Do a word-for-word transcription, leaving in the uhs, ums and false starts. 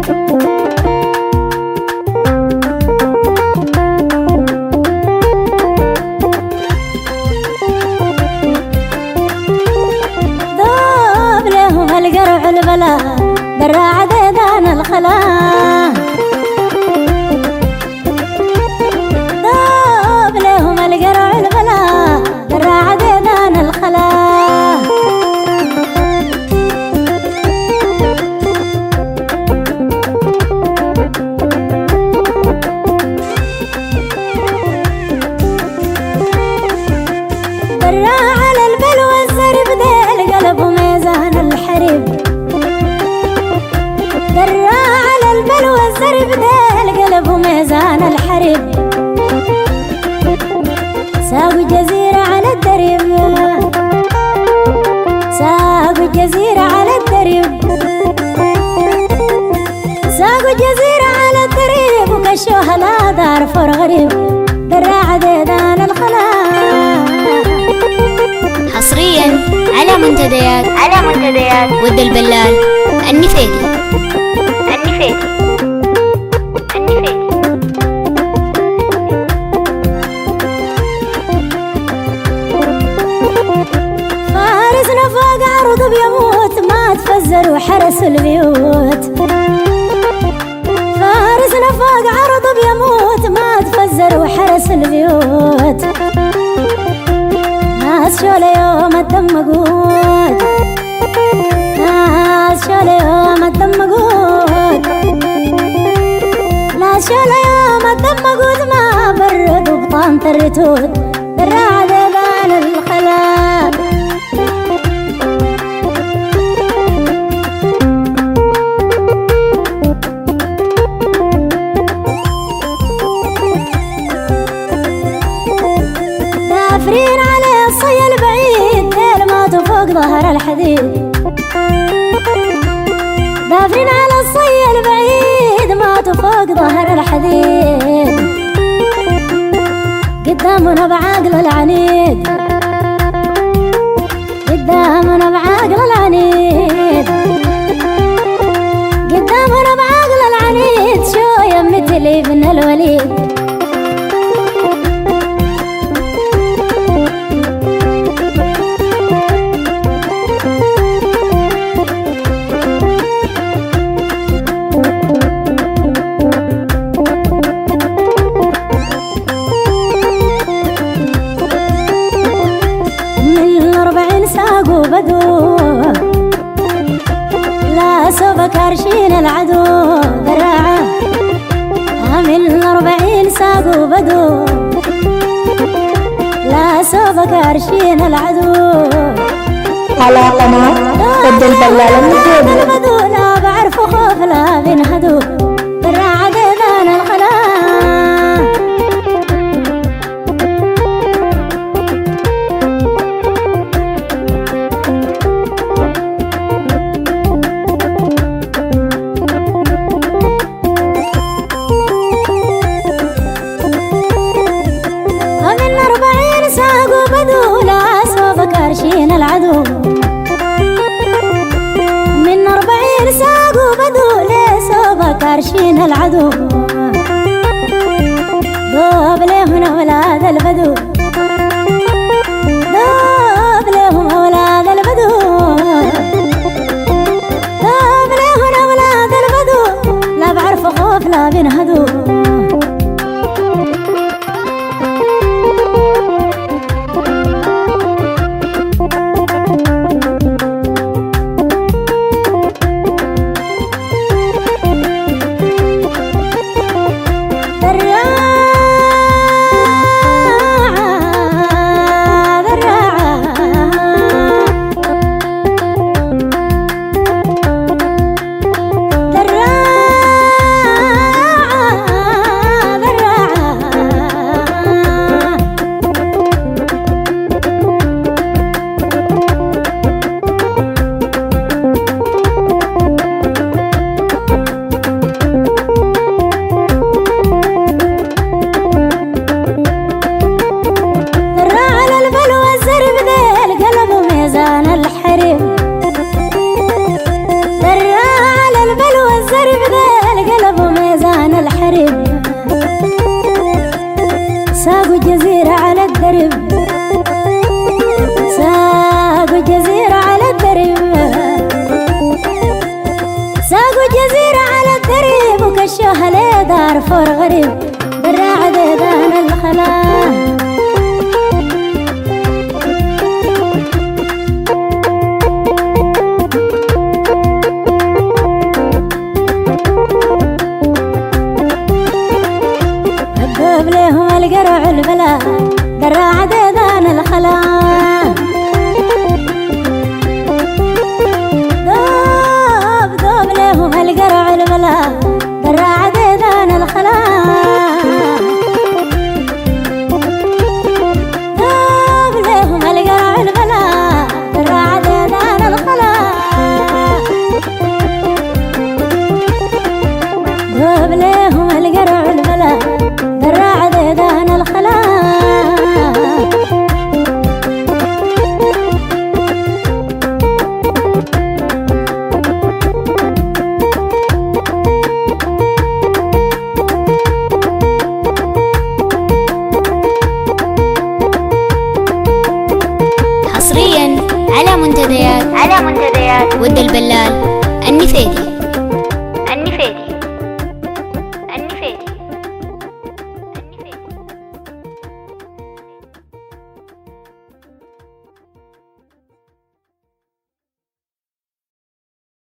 ذوب لهم القرع البلا دراع ديدان الخلا ذوب لهم القرع البلا دراع ديدان الخلا القلب وميزان الحرب ساقوا جزيرة على الدرب ساقوا جزيرة على الدرب ساقوا جزيرة على الدرب وكشوها لا دار فر غريب دراع ديدان الخلا حصريا على منتديات على منتديات ود البلال النفيدي النفيدي فارسنا فوق عرض بيموت ما تفزر وحرس البيوت فارسنا فوق عرض بيموت ما تفزر وحرس البيوت ناس شول يوم الدم قوت ناس شول يوم الدم قوت ناس شول يوم الدم قوت ما برد وبطانة الرتود دراع ديدان الخلا دافرين عليه الصي البعيد ديل ماتوا فوق ظهر الحديد دافرين على الصي البعيد ماتوا فوق ظهر الحديد قدامنا بعقل العنيد قدامنا بعقل العنيد قدامنا بعقل العنيد شو يمتلي بن الوليد بدو لا سوف كارشين العدو دراعه من أربعين ساقوا بدو لا سوف كارشين العدو على قناة ود البلال النفيدي. لا بعرف خوف لا بنهدو دراعه ديدان الخلا كارشين العدو من أربعين ساقوا بدو ليسوبا كارشين العدو دوب لهم أولاد البدو دوب لهم أولاد البدو دوب لهم أولاد البدو لا بعرف خوف لا بنهدو هلا دار فور غريب دراع ديدان الخلا الدوب لهم القرع البلا دراع ديدان الخلا دوب دوب لهم القرع البلا دراع ديدان الخلا دوب لهم القرع البلا دراع ديدان الخلا دوب لهم القرع البلا دراع ديدان الخلا حصريا على منتديات على منتديات ود البلال النفيدي.